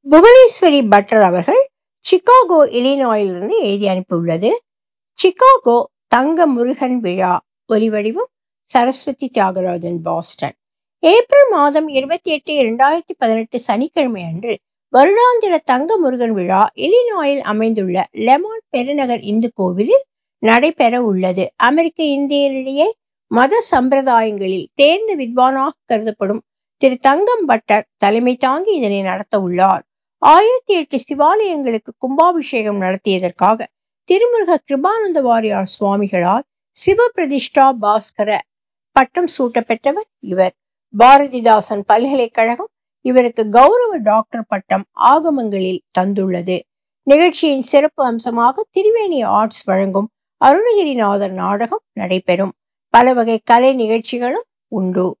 புவனேஸ்வரி பட்டர் அவர்கள் சிகாகோ இலினாயிலிருந்து எழுதி அனுப்பியுள்ளது. சிகாகோ தங்க முருகன் விழா. ஒலிவடிவம் சரஸ்வதி தியாகராஜன், பாஸ்டன். ஏப்ரல் மாதம் 28, 2018 சனிக்கிழமை அன்று வருடாந்திர தங்க முருகன் விழா இலினாயில் அமைந்துள்ள லெமாண்ட் பெருநகர் இந்து கோவிலில் நடைபெற உள்ளது. அமெரிக்க இந்தியரிடையே மத சம்பிரதாயங்களில் தேர்ந்த வித்வானாக கருதப்படும் திரு தங்கம் பட்டர் தலைமை தாங்கி இதனை நடத்த உள்ளார். 1008 சிவாலயங்களுக்கு கும்பாபிஷேகம் நடத்தியதற்காக திருமுருக கிருபானந்த வாரியார் சுவாமிகளால் சிவ பிரதிஷ்டா பாஸ்கர பட்டம் சூட்ட பெற்றவர் இவர். பாரதிதாசன் பல்கலைக்கழகம் இவருக்கு கௌரவ டாக்டர் பட்டம் ஆகமங்களில் தந்துள்ளது. நிகழ்ச்சியின் சிறப்பு அம்சமாக திரிவேணி ஆர்ட்ஸ் வழங்கும் அருணகிரிநாதர் நாடகம் நடைபெறும். பல வகை கலை நிகழ்ச்சிகளும் உண்டு.